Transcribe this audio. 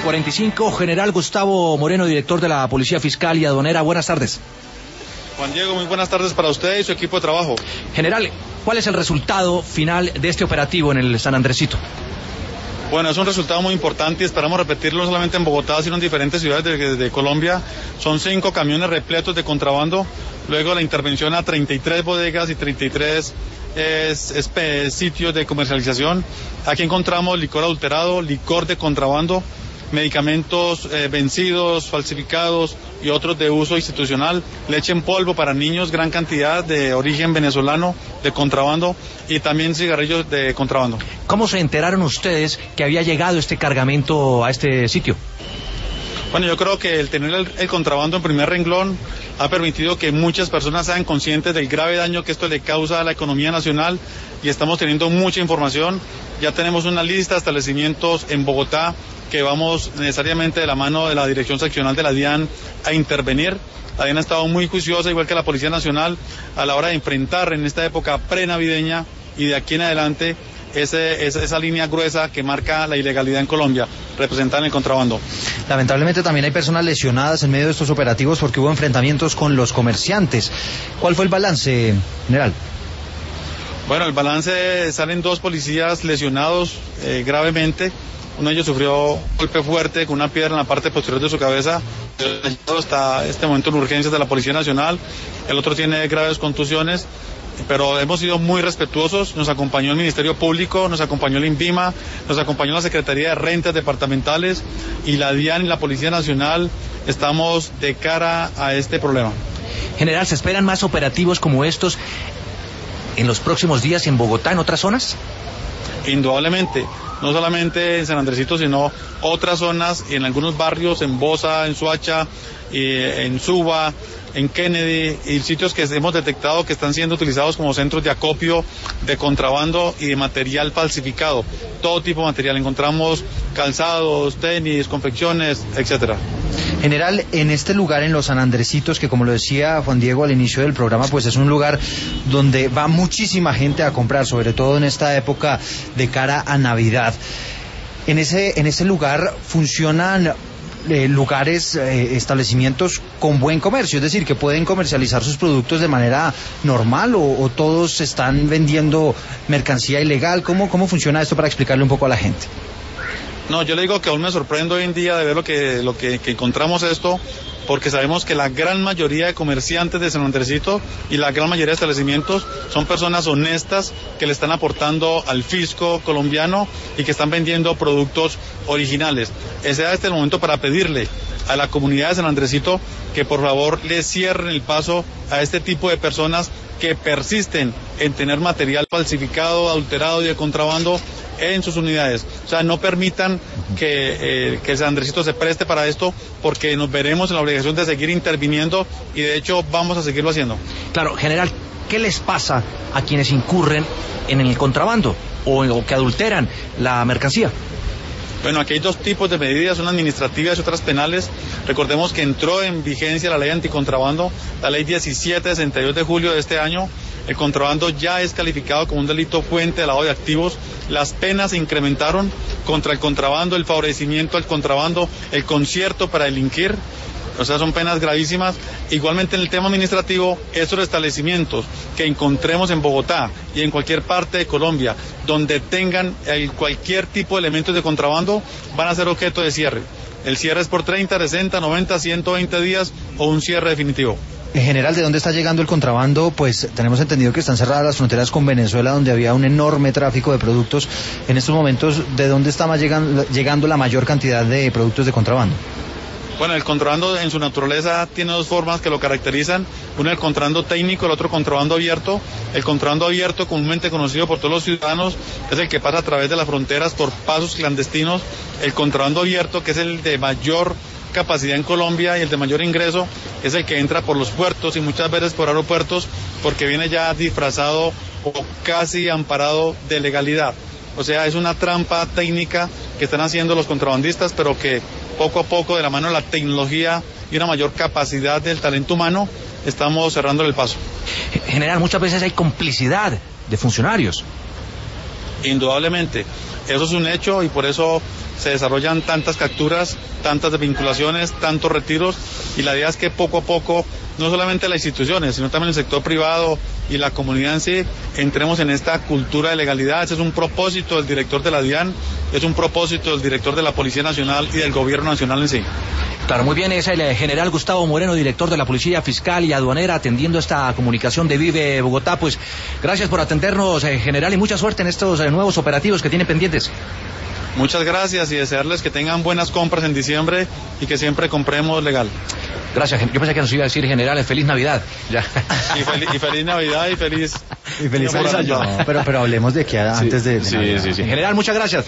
7:45. General Gustavo Moreno, director de la Policía Fiscal y Aduanera, buenas tardes. Juan Diego, muy buenas tardes para usted y su equipo de trabajo. General, ¿cuál es el resultado final de este operativo en el San Andresito? Bueno, es un resultado muy importante y esperamos repetirlo no solamente en Bogotá, sino en diferentes ciudades de Colombia. Son 5 camiones repletos de contrabando, luego la intervención a 33 bodegas y 33 sitios de comercialización. Aquí encontramos licor adulterado, licor de contrabando, medicamentos vencidos, falsificados y otros de uso institucional, leche en polvo para niños, gran cantidad de origen venezolano de contrabando y también cigarrillos de contrabando. ¿Cómo se enteraron ustedes que había llegado este cargamento a este sitio? Bueno, yo creo que el tener el contrabando en primer renglón ha permitido que muchas personas sean conscientes del grave daño que esto le causa a la economía nacional y estamos teniendo mucha información. Ya tenemos una lista de establecimientos en Bogotá que vamos necesariamente de la mano de la Dirección Seccional de la DIAN a intervenir. La DIAN ha estado muy juiciosa, igual que la Policía Nacional, a la hora de enfrentar en esta época prenavideña y de aquí en adelante esa línea gruesa que marca la ilegalidad en Colombia, representada en el contrabando. Lamentablemente también hay personas lesionadas en medio de estos operativos porque hubo enfrentamientos con los comerciantes. ¿Cuál fue el balance, general? Bueno, el balance, salen 2 policías lesionados gravemente. Uno de ellos sufrió un golpe fuerte con una piedra en la parte posterior de su cabeza. Hasta este momento en urgencias de la Policía Nacional. El otro tiene graves contusiones. Pero hemos sido muy respetuosos, nos acompañó el Ministerio Público, nos acompañó el INVIMA, nos acompañó la Secretaría de Rentas Departamentales y la DIAN y la Policía Nacional. Estamos de cara a este problema. General, ¿se esperan más operativos como estos en los próximos días en Bogotá, en otras zonas? Indudablemente, no solamente en San Andresito, sino otras zonas y en algunos barrios, en Bosa, en Soacha, en Suba, en Kennedy, y sitios que hemos detectado que están siendo utilizados como centros de acopio, de contrabando y de material falsificado. Todo tipo de material, encontramos calzados, tenis, confecciones, etcétera. General, en este lugar, en los San Andresitos, que como lo decía Juan Diego al inicio del programa, pues es un lugar donde va muchísima gente a comprar, sobre todo en esta época de cara a Navidad. En ese lugar funcionan establecimientos con buen comercio, es decir, que pueden comercializar sus productos de manera normal o todos están vendiendo mercancía ilegal. ¿Cómo funciona esto para explicarle un poco a la gente? No, yo le digo que aún me sorprendo hoy en día de ver lo que encontramos esto, porque sabemos que la gran mayoría de comerciantes de San Andresito y la gran mayoría de establecimientos son personas honestas que le están aportando al fisco colombiano y que están vendiendo productos originales. Ese es el momento para pedirle a la comunidad de San Andresito que por favor le cierren el paso a este tipo de personas que persisten en tener material falsificado, adulterado y de contrabando en sus unidades. O sea, no permitan que San Andresito se preste para esto, porque nos veremos en la obligación de seguir interviniendo y de hecho vamos a seguirlo haciendo. Claro, general, ¿qué les pasa a quienes incurren en el contrabando o que adulteran la mercancía? Bueno, aquí hay 2 tipos de medidas, una administrativa y otras penales. Recordemos que entró en vigencia la ley anticontrabando, la ley 1762 de julio de este año. El contrabando ya es calificado como un delito fuente de lavado de activos. Las penas se incrementaron contra el contrabando, el favorecimiento al contrabando, el concierto para delinquir. O sea, son penas gravísimas. Igualmente en el tema administrativo, estos establecimientos que encontremos en Bogotá y en cualquier parte de Colombia donde tengan cualquier tipo de elementos de contrabando van a ser objeto de cierre. El cierre es por 30, 60, 90, 120 días o un cierre definitivo. En general, ¿de dónde está llegando el contrabando? Pues tenemos entendido que están cerradas las fronteras con Venezuela, donde había un enorme tráfico de productos. En estos momentos, ¿de dónde está llegando la mayor cantidad de productos de contrabando? Bueno, el contrabando en su naturaleza tiene 2 formas que lo caracterizan. Uno, el contrabando técnico, el otro, contrabando abierto. El contrabando abierto, comúnmente conocido por todos los ciudadanos, es el que pasa a través de las fronteras por pasos clandestinos. El contrabando abierto, que es el de mayor capacidad en Colombia y el de mayor ingreso, es el que entra por los puertos y muchas veces por aeropuertos, porque viene ya disfrazado o casi amparado de legalidad. O sea, es una trampa técnica que están haciendo los contrabandistas, pero que poco a poco, de la mano de la tecnología y una mayor capacidad del talento humano, estamos cerrando el paso. General, muchas veces hay complicidad de funcionarios. Indudablemente, eso es un hecho y por eso se desarrollan tantas capturas, tantas desvinculaciones, tantos retiros, y la idea es que poco a poco, no solamente las instituciones, sino también el sector privado y la comunidad en sí, entremos en esta cultura de legalidad. Ese es un propósito del director de la DIAN, es un propósito del director de la Policía Nacional y del Gobierno Nacional en sí. Claro, muy bien, es el general Gustavo Moreno, director de la Policía Fiscal y Aduanera, atendiendo esta comunicación de Vive Bogotá. Pues gracias por atendernos, general, y mucha suerte en estos nuevos operativos que tienen pendientes. Muchas gracias y desearles que tengan buenas compras en diciembre y que siempre compremos legal. Gracias, yo pensé que nos iba a decir, general, feliz Navidad. Ya. Y feliz Navidad y feliz año. No, pero hablemos de que antes de Navidad. Sí. General, muchas gracias.